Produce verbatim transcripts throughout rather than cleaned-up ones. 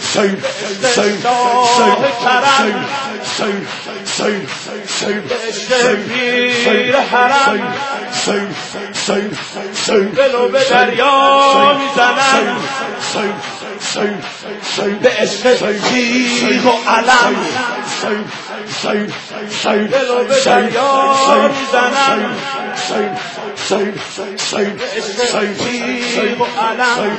دلو به دریا میزنن به عشق تیغ و علم دلو به دریا میزنن به عشق تیغ و علم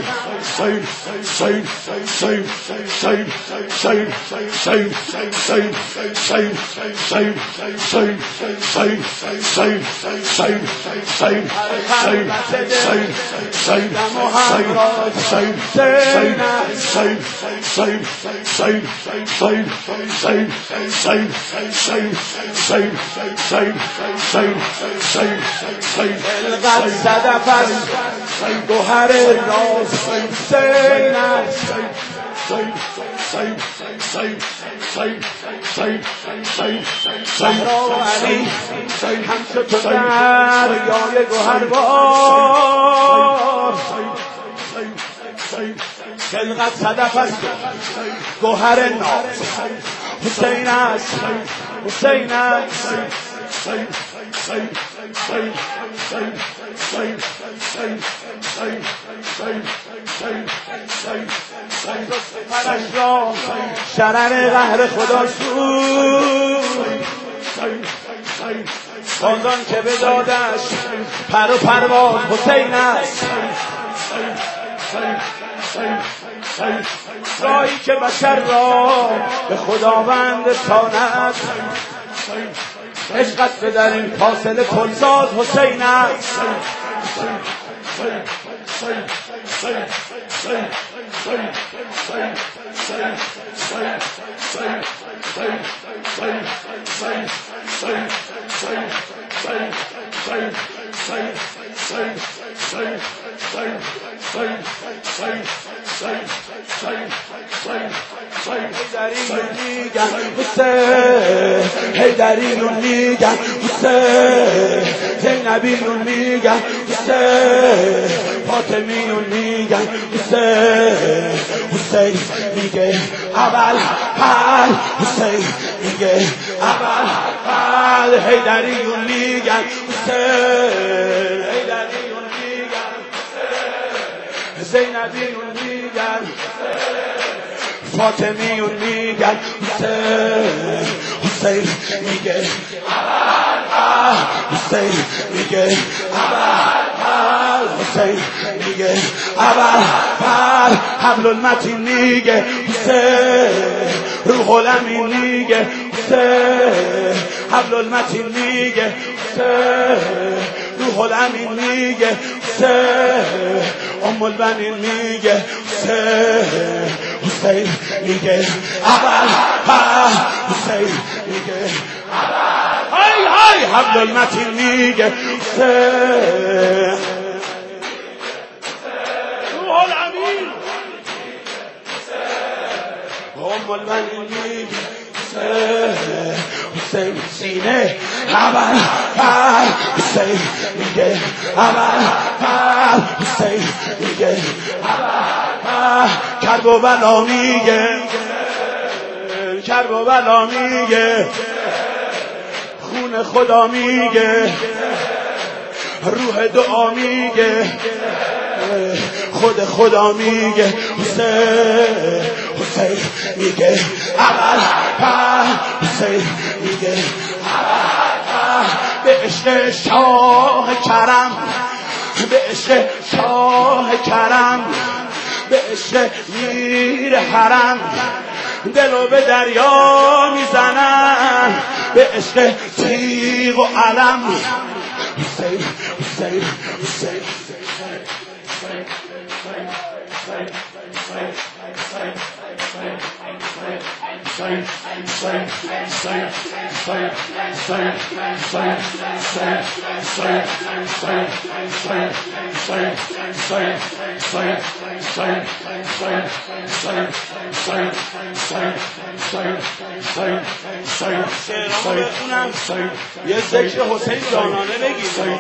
القد صدف است گوهر راز حسین است زهرا و علی همچو تو دریای گوهربار القد صدف است گوهر ناز حسین است حسین است سپرش را شرر قهر خدا سوی آنان که به دادش پر و پرواز حسین است راهی که بشر را به خداوند رساند عشقت به در این فاصله پلساز حسین است هیدریون میگن حسین زینبیون میگن حسین فاطمیون میگن حسین حسین میگه اول هر حسین میگه اول هر هیدریون میگن حسین هیدریون میگن حسین زینبیون میگن فاطمیون میگن حسین حسین میگه اول حسین میگه اول حسین میگه اول پر حبل المتین میگه حسین روح الامین میگه حسین حبل المتین میگه حسین روح الامین میگه حسین ام البنین میگه حسین حسین میگه اول پر حسین میگه های های حبل المتین میگه حسین روح الامین ام البنین میگه حسین حسین سینه اول پر حسین میگه اول پر حسین میگه اول پر کرب و بلا میگه کرب و بلا میگه خون خدا میگه روح دعا میگه خود خدا میگه حسین حسین میگه اول پر حسین میگه اول پر به عشق شاه کرم به عشق شاه کرم به عشق میر حرم دلو به دریا میزنن به عشق تیغ و علم حسین حسین حسین یه ذکر حسین جانانه بگید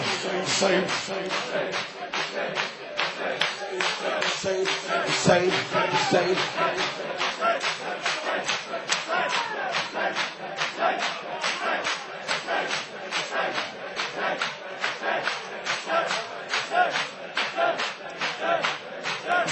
Say, say, say.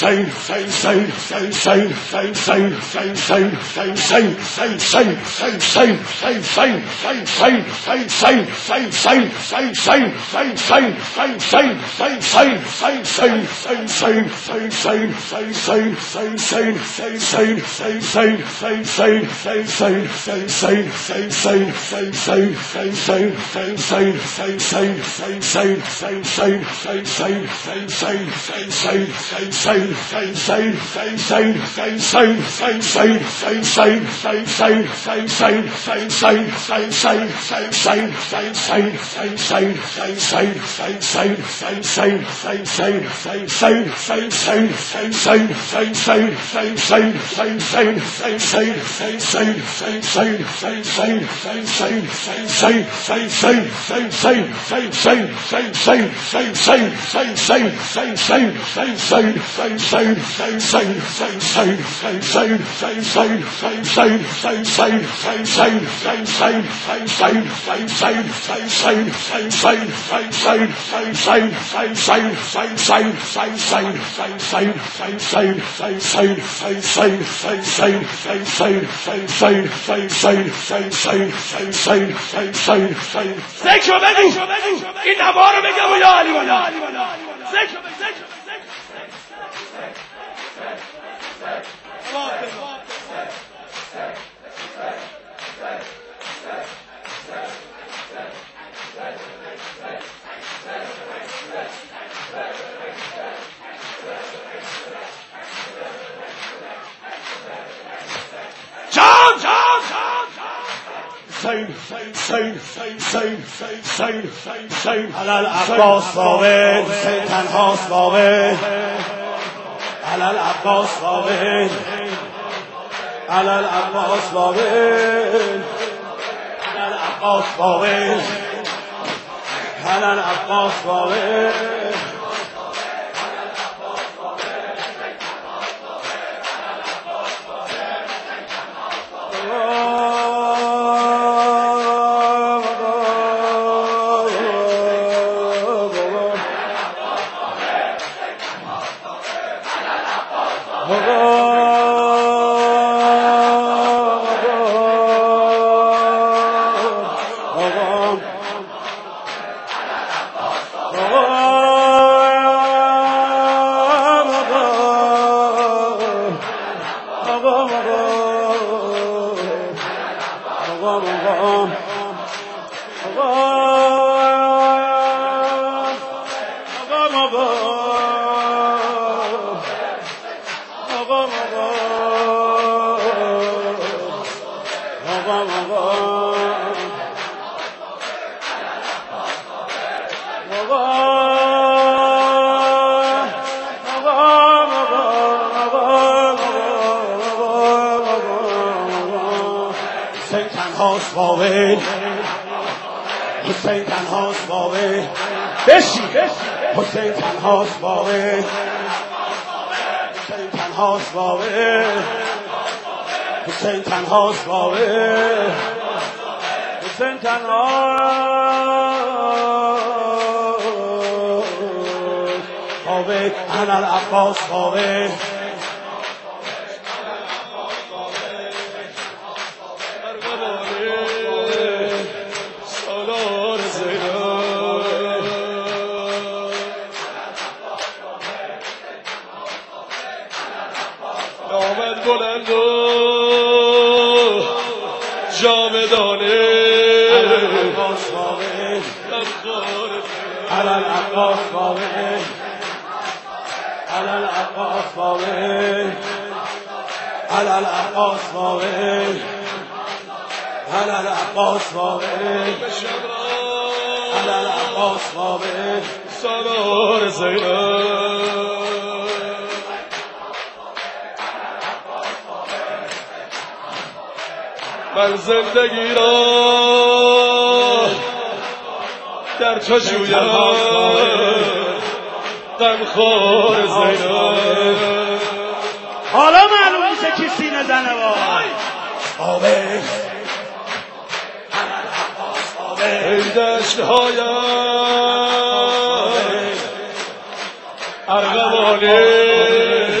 ذکر بگو این نوار رو بگو یا علی مولا ذکر علال عباس باوی حسین تنهاست باوی علال عباس باوی علال عباس باوی علال عباس باوی علال عباس باوی حسین تنهاست باوی بشی حسین تنهاست باوی حسین تنهاست باوی حسین تنهاست باوی حسین تنهاست باوی انا العباس باوی بلند و جاودانه علال عباس باوی علال عباس باوی علال عباس باوی علال عباس باوی علال عباس باوی سالار زینب من زندگی را در تو جویم غمخوار زینب حالا معلوم میشه کی سینه زنه وای آبه ای دشت‌هایم ارغوانی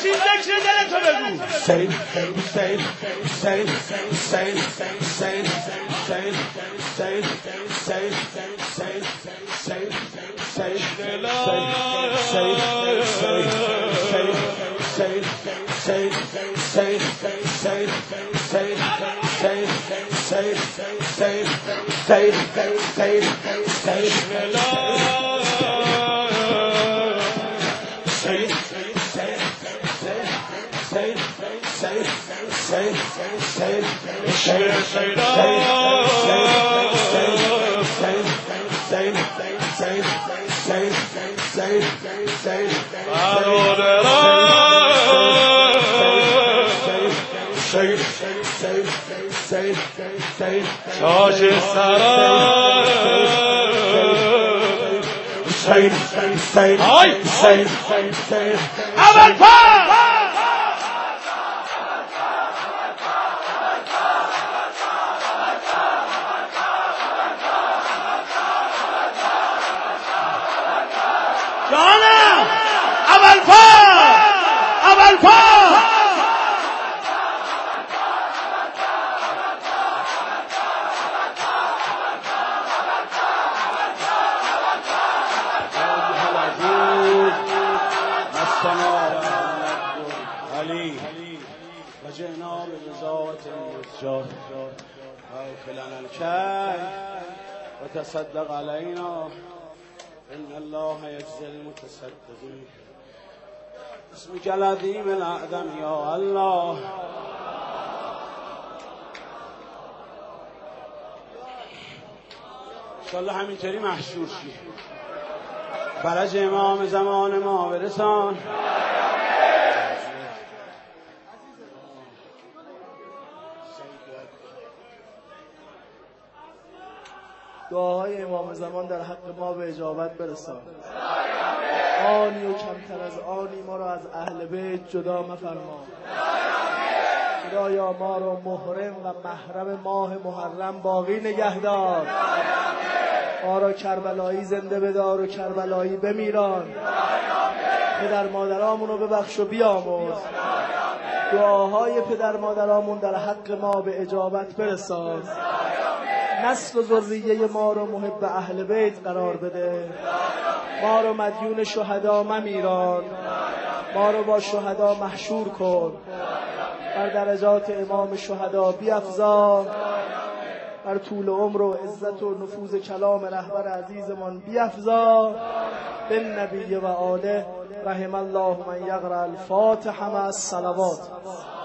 بشین ذکر دلتو بگو. Hussein, Hussein, Hussein, Hussein, Hussein, Hussein, Hussein, Hussein, Hussein, Hussein, تاج سرای Hussein, Hussein, Hussein, Hussein, اول پا جانم اول پا اول پا علی و جناب بذات الجاه واغفلنا الكي وتصدق علينا ان الله يجزي المتصدقين اسمك العظيم الاعظم يا الله. انشاءالله همینطوری محشور شی. فرج امام زمان ما برسان. دعاهای امام زمان در حق ما به اجابت برسان. آنی و کمتر از آنی ما را از اهل بیت جدا مفرما. خدایا ما را محرم و محرم ماه محرم باقی نگهدار. ما را کربلایی زنده بدار و کربلایی بمیران. پدر مادرامون رو ببخش و بیامرز. دعاهای پدر مادرامون در حق ما به اجابت برسان. نسل و ذریه ما رو محب اهل بیت قرار بده. ما رو مدیون شهدا ممیران. ما رو با شهدا محشور کن. بر درجات امام شهدا بیفزا. بر طول عمر و عزت و نفوذ کلام رهبر عزیزمان بیفزا. بالنبی و آله رحم الله من یقرأ الفاتحه مع الصلوات.